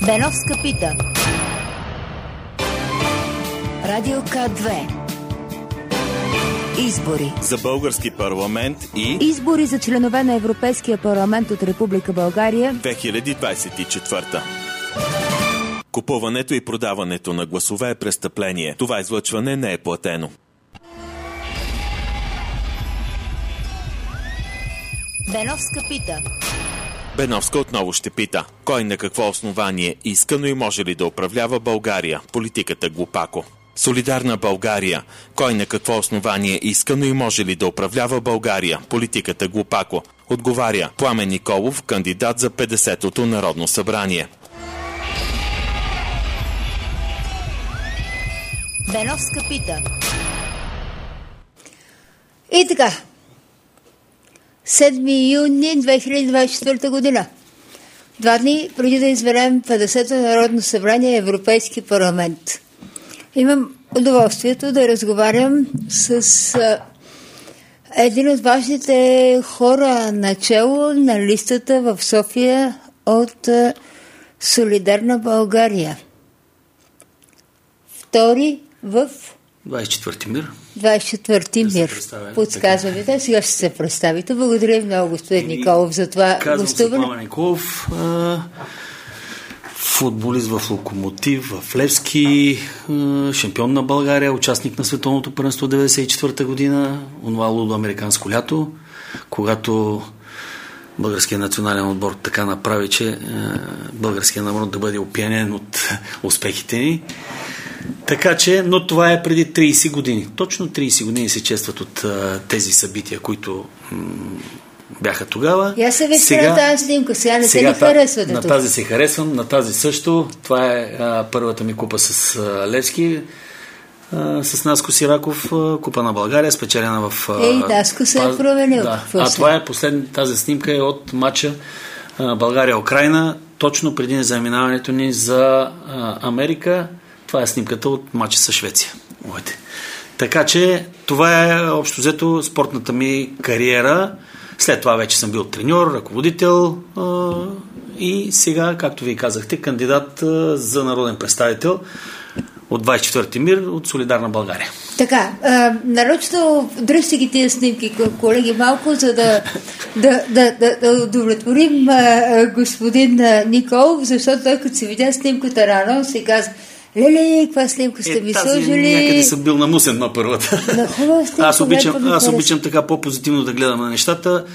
Беновска пита. Радио К2. Избори за български парламент и избори за членове на Европейския парламент от Република България 2024. Купуването и продаването на гласове е престъпление. Това излъчване не е платено. Беновска пита. Беновска отново ще пита. Кой на какво основание иска, но и може ли да управлява България? Политиката глупако. Солидарна България. Кой на какво основание иска, но и може ли да управлява България? Политиката глупако. Отговаря Пламен Николов, кандидат за 50-то Народно събрание. Беновска пита. И така. 7 юни 2024 година. 2 дни преди да изберем 50-то Народно събрание Европейски парламент. Имам удоволствието да разговарям с един от важните хора начело на листата в София от Солидарна България. Втори в 24-ти мир. 24-ти мир. Подсказвате. Сега ще се представите. Благодаря ви много, господин Николов, за това гостуване. Казвам се Пламен Николов, футболист в Локомотив, в Левски, шампион на България, участник на Световното първенство 1994 година, онова лудо американско лято, когато българският национален отбор така направи, че българският народ да бъде опиянен от успехите ни. Така че, но това е преди 30 години. Точно 30 години се честват от тези събития, които бяха тогава. Я се вижте на тази снимка, сега не се ли харесвате на тук? Тази се харесвам, на тази също. Това е първата ми купа с Левски, с Наско Сираков, купа на България, спечелена в... Наско се е променил. Да. Това е тази снимка е от матча България-Украина, точно преди заминаването ни за Америка. Това е снимката от матча с Швеция. Така че това е общо взето спортната ми кариера. След това вече съм бил треньор, ръководител и сега, както ви казахте, кандидат за народен представител от 24-ти мир от Солидарна България. Така, нарочно дръжте ги тия снимки, колеги, малко, за да удовлетворим господин Николов, защото той като се видя снимката рано, се каза: леле, каква снимка сте ми сложили? Някъде съм бил намусен на първата. Аз обичам така по-позитивно да гледам на нещата.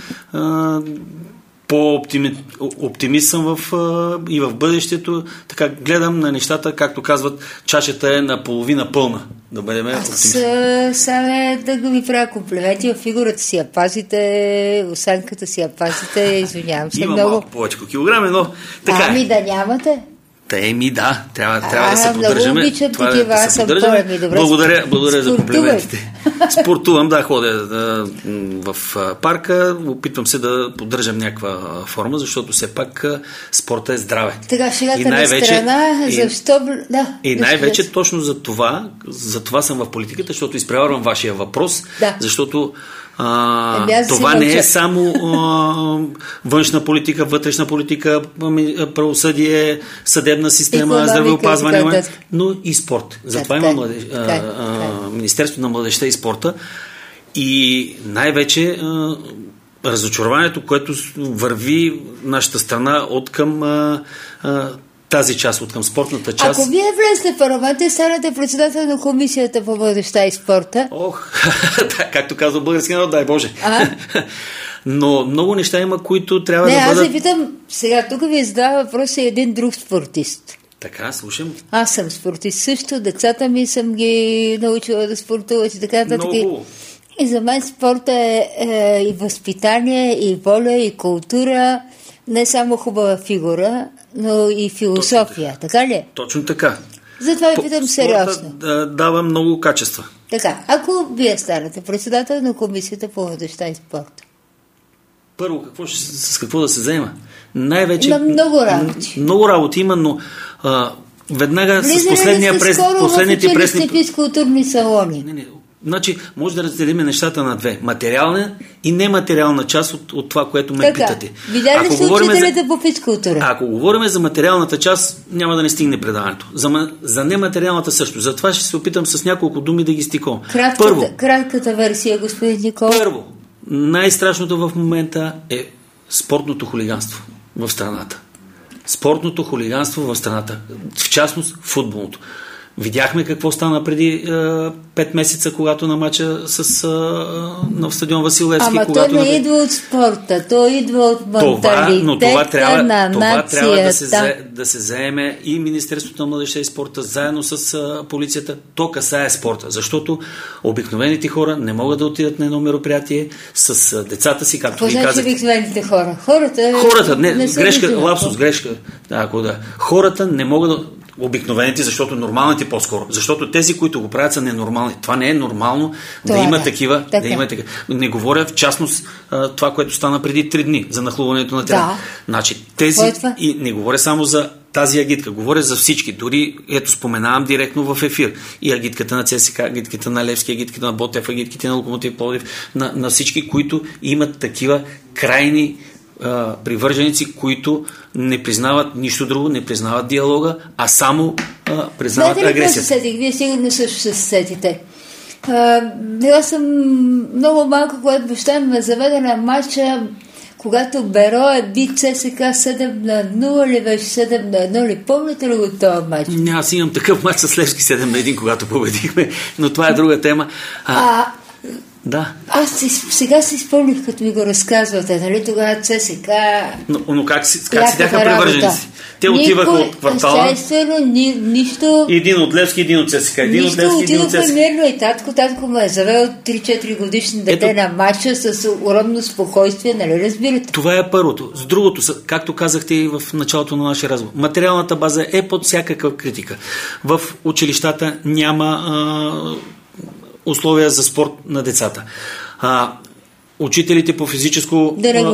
По-оптимист съм и в бъдещето. Така гледам на нещата, както казват, чашата е наполовина пълна. Да бъдем оптимист. Само да го ви правя комплименти. В фигурата си я пазите, осанката си я пазите. Извинявам се много. много. Малко повече килограми, но така Ами да нямате. Да, трябва да се поддържаме. Много обичам такива, аз съм по-ми. Благодаря за комплиментите. Спортувам, ходя в парка, опитвам се да поддържам някаква форма, защото все пак спорта е здраве. Така, шегата на страна, защо... И най-вече точно за това съм в политиката, защото изпреварвам вашия въпрос, защото това не е само външна политика, вътрешна политика, правосъдие, съдебна система, здравеопазване, но и спорт. Затова има Министерство на младежта и спорта и най-вече разочарованието, което върви нашата страна от към тази част, от към спортната част. Ако вие влезете в парламента, станете председател на комисията по младежта и спорта. Както казва български народ, дай Боже. Но много неща има, които трябва да бъдат... Аз ви питам, сега тук ви задава въпрос и един друг спортист. Така, слушам. Аз съм спортист също, децата ми съм ги научила да спортуват и така нататък. И за мен спорта е и възпитание, и воля, и култура, не само хубава фигура, но и философия. Така ли? Точно така. Затова ви питам сериозно. Дава много качества. Така, ако вие станете председател на комисията по младежта и спорта. Първо, с какво да се заема? Най-вече... Има много работи. Много работи има, но веднага с последните пресни... физкултурни салони. Значи, може да разделим нещата на две. Материална и нематериална част от това, което ме питате. Видя ли се учителите по физкултура? Ако говорим за материалната част, няма да не стигне предаването. За нематериалната също. Затова ще се опитам с няколко думи да ги стиком. Кратката версия, господин Никол. Първо, най-страшното в момента е спортното хулиганство в страната. Спортното хулиганство в страната. В частност, футболното. Видяхме какво стана преди 5 месеца, когато на мача на стадион Васил Левски. Ама когато той не идва от спорта, той идва от менталитета но това трябва нацията. Да се заеме и Министерството на младежта и спорта, заедно с полицията. То касае спорта, защото обикновените хора не могат да отидат на едно мероприятие с децата си, както ви казах. Какво значи обикновените хора? Хората, грешка. Хората не могат да... Обикновените, защото нормалните по-скоро. Защото тези, които го правят, са ненормални. Това не е нормално да има такива. Не говоря в частност това, което стана преди 3 дни за нахлуването на терен. Значи, и не говоря само за тази агитка, говоря за всички. Дори, споменавам директно в ефир. И агитката на ЦСК, агитката на Левски, агитката на Ботев, агитките на Локомотив Пловдив, на всички, които имат такива крайни привърженици, които не признават нищо друго, не признават диалога, а само признават агресията. Вие сигурно също се сетите. Била съм много малко, когато баща ми ме заведе на матча, когато Берое би ЦСК 7-0 ли беше 7-1 ли? Помните ли го този матч? Аз имам такъв матч с Левски 7-1, когато победихме, но това е друга тема. Да. Аз сега си спомних, като ми го разказвате, нали, тогава ЦСК... Но как си бяха привърженици? Те отиваха от квартала... Нищо... Един от Левски, един от ЦСК. Отидохме мирно и татко ме е завел 3-4 годишни дете на матча с огромно спокойствие, нали разбирате? Това е първото. С другото, както казахте и в началото на нашия разговор, материалната база е под всякаква критика. В училищата няма... условия за спорт на децата. Учителите по физическо...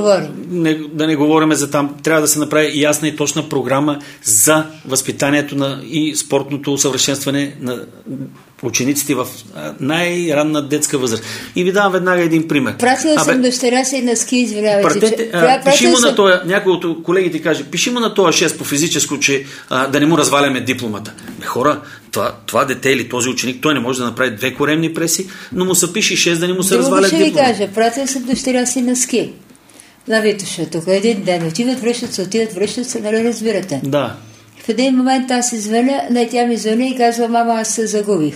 Да не говорим за там. Трябва да се направи ясна и точна програма за възпитанието и спортното усъвършенстване на учениците в най-ранна детска възраст. И ви давам веднага един пример. Пратила съм дъщеря си на ски, извинявайте. Пиши му на това, някой от колегите каже, пиши му на това 6 по физическо, че да не му разваляме дипломата. Хора, това дете или този ученик, той не може да направи 2 коремни преси, но му се пише 6 да не му се разваля дипломата. Ще ви кажа, пратила съм дъщеря си на ски. На Витоша, тук един ден отиват, връщат се, нали разбирате? Да. В един момент аз извъня, тя ми звъня и казва, мама, аз се загубих.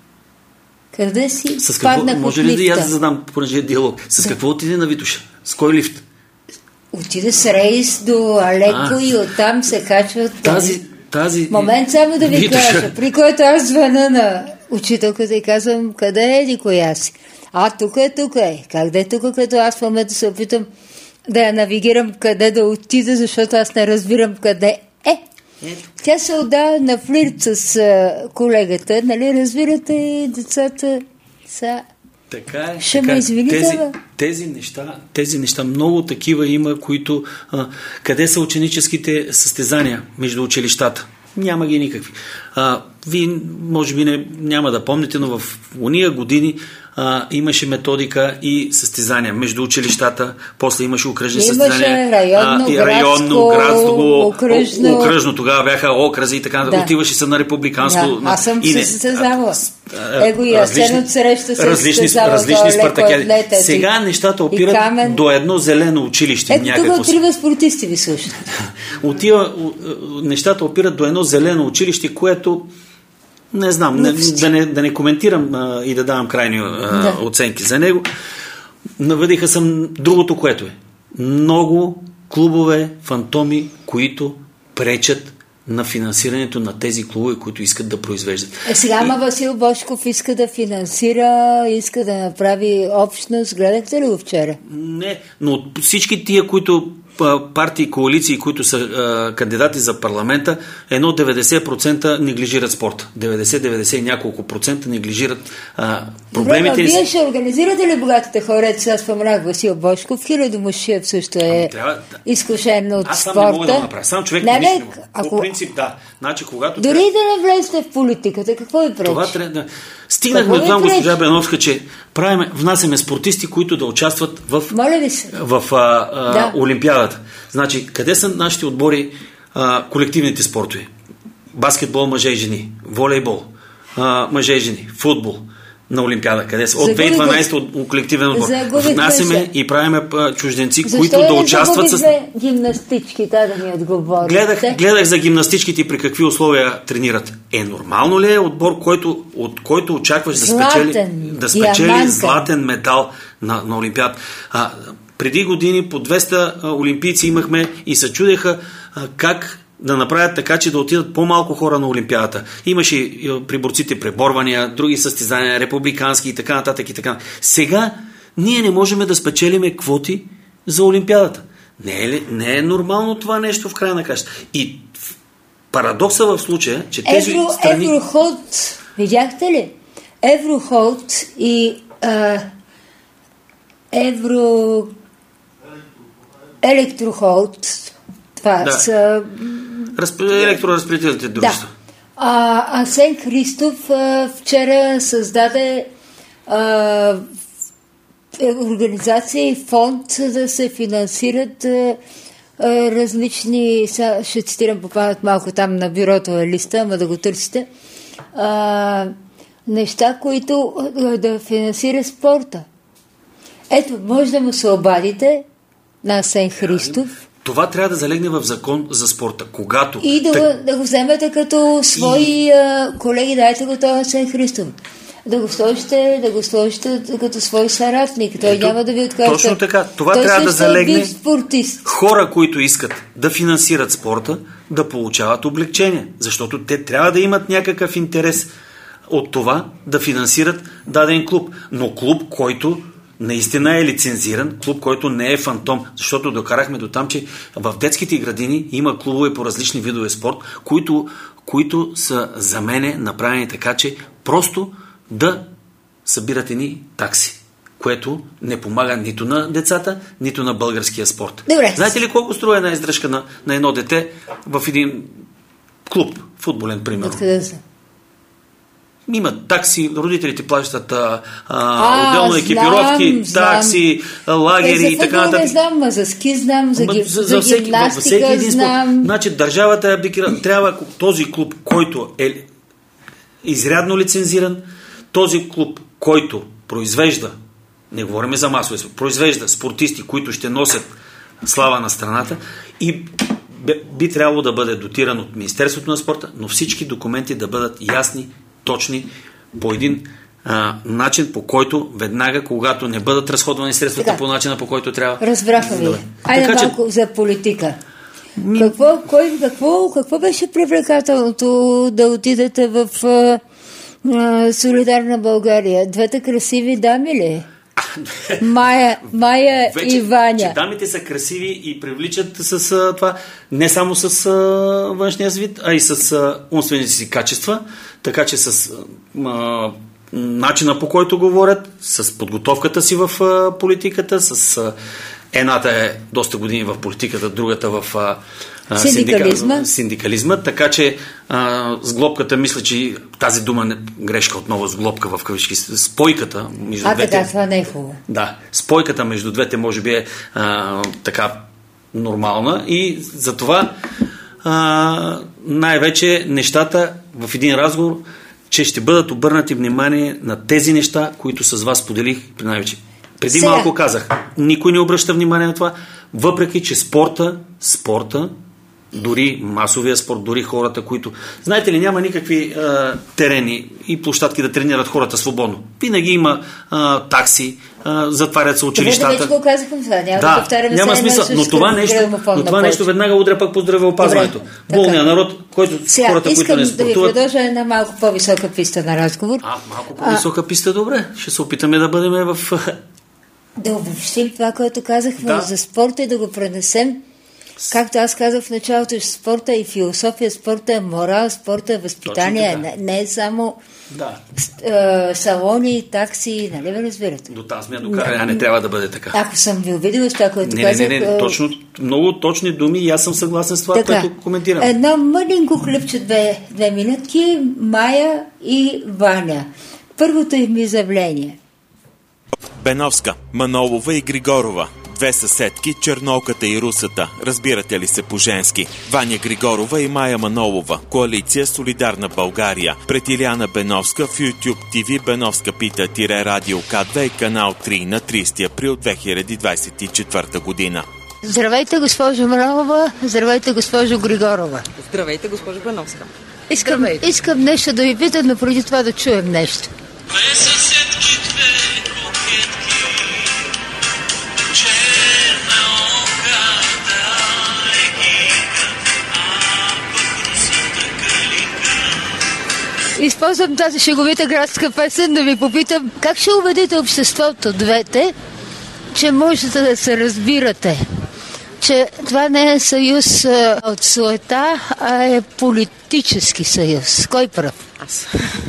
Къде си? С какво? Може ли да и аз задам, понеже е диалог? С какво отиде на Витоша? С кой лифт? Отиде с рейс до Алеко и оттам се качват... Тази... Момент само да ви кажа, при който аз звъна на учителката и казвам, къде е ли коя си? Тук е. Как да е тук, като аз в момента се опитам да я навигирам къде да отида, защото аз не разбирам къде е. Тя се отдава на флирт с колегата, нали, разбирате, и децата са... Така е. Ще ме извините, тези неща, много такива има, които... къде са ученическите състезания между училищата? Няма ги никакви. Вие, може би, няма да помните, но в уния години имаше методика и състезания между училищата, после имаше окръжни състезания. Районно, градско, окръжно. Тогава бяха окръзи и така. Отиваше се на републиканско. Да, аз съм се състезавала. Различни спартакиади. Сега нещата опират до едно зелено училище. Тук отрива спортисти ви слушат. Нещата опират до едно зелено училище, което не знам, да не коментирам и да давам крайни оценки за него. Навъдиха съм другото, което е. Много клубове, фантоми, които пречат на финансирането на тези клубове, които искат да произвеждат. Сега Васил Божков иска да финансира, иска да направи общност. Гледахте ли го вчера? Не, но всички тия, които партии и коалиции, които са кандидати за парламента, 90% неглижират спорта. 90 и няколко процента неглижират проблемите. Добре, вие ще организирате ли богатите хора? Сега споменах Васил Бошков, Хилядомушиев също е изкушен от спорта. Аз сам не мога да го направя. Сам човек не по принцип, да. Значи, когато дори да не влезете в политиката, какво ви пречи? Това трябва да... Стигнахме до там, госпожа Беновска, че внасяме спортисти, които да участват в Олимпиадата. Значи, къде са нашите отбори, колективните спортове? Баскетбол, мъже и жени, волейбол, мъже и жени, футбол на Олимпиада. Къде са? От 2012 от колективен отбор. Внасяме и правиме чужденци, които да участват с... гимнастички, да ми отговорите. Гледах за гимнастичките и при какви условия тренират. Нормално ли е отбор, от който очакваш да спечели златен медал на Олимпиада? Преди години по 200 олимпийци имахме и се чудеха как да направят така, че да отидат по-малко хора на Олимпиадата. Имаше при борците преборвания, други състезания, републикански и така нататък и така. Сега ние не можем да спечелиме квоти за Олимпиадата. Не е нормално това нещо в края на каща. И парадокса в случая, че тези страни... Еврохолд, видяхте ли? Еврохолд и Електрохолд, това са... електроразпределителните дружества. Да. Асен Христов вчера създаде организация и фонд, да се финансират различни, ще цитирам по памет малко там на бюрото е листа, ама да го търсите, неща, които да финансира спорта. Ето, може да му се обадите на Асен Христов. Това трябва да залегне в закон за спорта. Когато... И да го вземете като свои колеги, дайте го това Асен Христов. Да го сложите като свой съратник. Той няма да ви откаже. Точно така. Това трябва да залегне хора, които искат да финансират спорта, да получават облегчение. Защото те трябва да имат някакъв интерес от това да финансират даден клуб. Но клуб, който наистина е лицензиран, клуб, който не е фантом, защото докарахме до там, че в детските градини има клубове по различни видове спорт, които са за мене направени така, че просто да събират едни такси, което не помага нито на децата, нито на българския спорт. Добре. Знаете ли колко струва една издръжка на едно дете в един клуб, футболен, примерно? Откъде са? Имат такси, родителите плащат отделно екипировки, такси, лагери и така нататък. Не знам, за ски знам, за гимнастика знам. Значи държавата е абдикира. Трябва този клуб, който е изрядно лицензиран, този клуб, който произвежда, не говорим за масово, произвежда спортисти, които ще носят слава на страната и би трябвало да бъде дотиран от Министерството на спорта, но всички документи да бъдат ясни, точни, по един начин, по който веднага, когато не бъдат разходвани средствата по начина, по който трябва. Разбраха ви. Айде малко за политика. Какво беше привлекателното да отидете в Солидарна България? Двете красиви дами ли? Майя и Ваня. Че дамите са красиви и привличат с това, не само с външния вид, а и с умствените си качества, така че с начина, по който говорят, с подготовката си в политиката, с едната е доста години в политиката, другата в синдикализма, така че с глобката, мисля, че тази дума грешка отново с глобка в кавички, спойката между двете. Така, това не е хубаво. Да, спойката между двете може би е така нормална и затова най-вече нещата в един разговор, че ще бъдат обърнати внимание на тези неща, които с вас споделих най-вече. Преди малко казах, никой не обръща внимание на това, въпреки че спорта, дори масовия спорт, дори хората, които... Знаете ли, няма никакви терени и площадки да тренират хората свободно. Винаги има такси, затварят се училищата. Вече го казахме това, няма да повтаряме. Няма смисъл, но това нещо веднага удря пак по здравеопазването. Болния народ, хората, които не спортуват... Искам да ви продължа една малко по-висока писта на разговор. Малко по-висока писта, добре. Ще се опитаме да бъдем в Да обобщим това, което казахме за спорта и да го пренесем. Както аз казах в началото, че спорта и философия, спорта е морал, спорта е възпитание, не е само салони, такси, нали ме разбирате? До тази сме докарали, не трябва да бъде така. Ако съм ви обидила с това, което казах... Не, точно, много точни думи и аз съм съгласен с това, което коментирам. Едно мъденко клипче, 2 минутки, Мая и Ваня. Първото им изявление. Беновска, Манолова и Григорова. 2 съседки, Чернолката и Русата. Разбирате ли се по-женски? Ваня Григорова и Мая Манолова. Коалиция Солидарна България. Пред Илияна Беновска в YouTube TV Беновска пита Радио К2 и канал 3 на 30 април 2024 година. Здравейте, госпожо Манолова. Здравейте, госпожо Григорова. Здравейте, госпожо Беновска. Искам нещо да ви питам, но преди това да чуем нещо. Използвам тази шеговита градска песен да ви попитам как ще убедите обществото, двете, че можете да се разбирате, че това не е съюз от суета, а е политически съюз. Кой прав? Аз.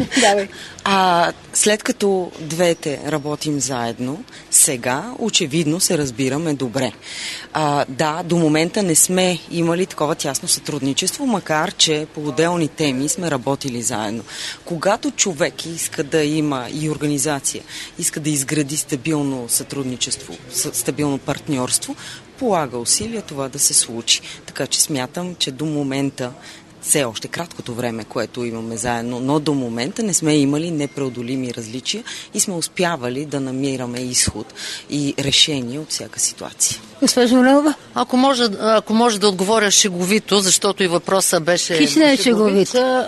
След като двете работим заедно, сега очевидно се разбираме добре. До момента не сме имали такова тясно сътрудничество, макар че по отделни теми сме работили заедно. Когато човек иска да има и организация, иска да изгради стабилно сътрудничество, стабилно партньорство, полага усилия това да се случи. Така че смятам, че до момента все още краткото време, което имаме заедно, но до момента не сме имали непреодолими различия и сме успявали да намираме изход и решение от всяка ситуация. Госпожо Манолова? Ако може да отговоря шеговито, защото и въпросът беше... Кишна е шеговито.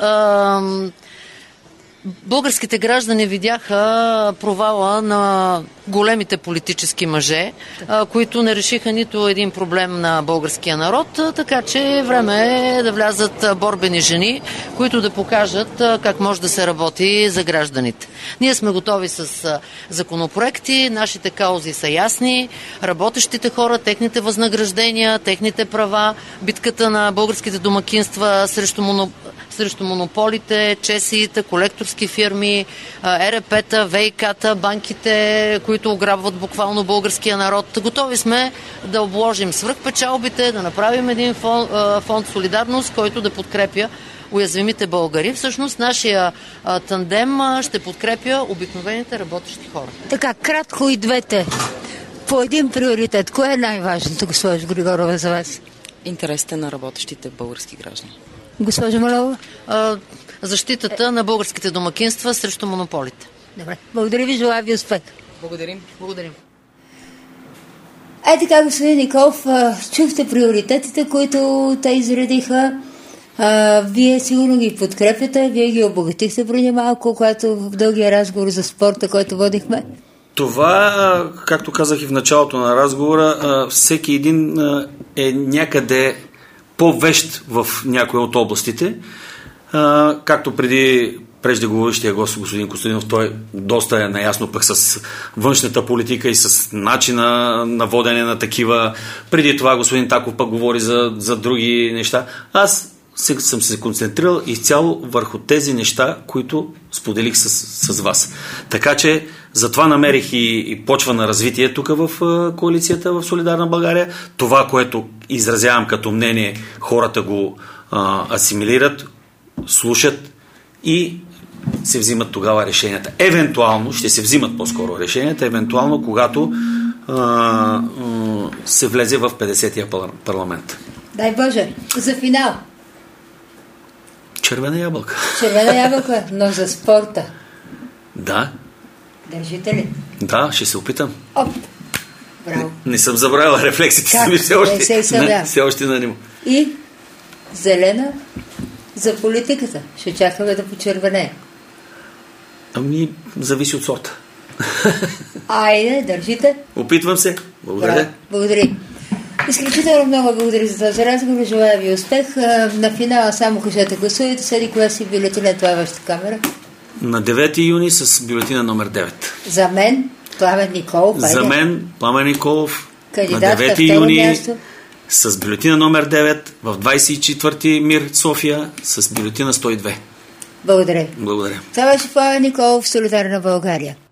Българските граждани видяха провала на големите политически мъже, които не решиха нито един проблем на българския народ, така че време е да влязат борбени жени, които да покажат как може да се работи за гражданите. Ние сме готови с законопроекти, нашите каузи са ясни, работещите хора, техните възнаграждения, техните права, битката на българските домакинства срещу монополите, чесиите, колекторски фирми, ЕРП-та, ВИК-та, банките, които ограбват буквално българския народ. Готови сме да обложим свръхпечалбите, да направим един фонд солидарност, който да подкрепя уязвимите българи. Всъщност нашия тандем ще подкрепя обикновените работещи хора. Така, кратко и двете. По един приоритет. Кое е най-важното, госпожо Григорова, за вас? Интересите на работещите български граждани. Госпожо Манолова? Защитата на българските домакинства срещу монополите. Добре. Благодаря ви, желая ви успех. Благодарим. Така, господин Николов, чухте приоритетите, които те изредиха. Вие сигурно ги подкрепяте, вие ги обогатихте преди малко, когато в дългия разговор за спорта, който водихме. Това, както казах и в началото на разговора, всеки един е някъде по-вещ в някоя от областите. Както преди преждеговорившия гост, господин Костадинов, той доста е наясно пък с външната политика и с начина на водене на такива. Преди това господин Таков пък говори за други неща. Аз съм се концентрирал изцяло върху тези неща, които споделих с вас. Така че затова намерих и почва на развитие тук в коалицията в Солидарна България. Това, което изразявам като мнение, хората го асимилират, слушат и се взимат тогава решенията. Евентуално, ще се взимат по-скоро решенията, евентуално, когато се влезе в 50-я парламент. Дай Боже, за финал. Червена ябълка. Червена ябълка, но за спорта. Да. Държите ли? Да, ще се опитам. Браво. Не съм забравила рефлексите си ми все още на него. И зелена за политиката. Ще чакаме да почервенее. Зависи от сорта. Айде, държите. Опитвам се. Благодаря. Благодаря. Изключително много благодаря за този разговор. Желая ви успех. На финала само кажете, гласувайте. Седи коя си бюлетина, това е вашата камера. На 9 юни с бюлетина номер 9. За мен. Пламен Николов. За мен Пламен Николов на 9 юни място. С бюлетина номер 9 в 24-ти МИР София с бюлетина 102. Благодаря. Благодаря. Това беше Пламен Николов, Солидарна България.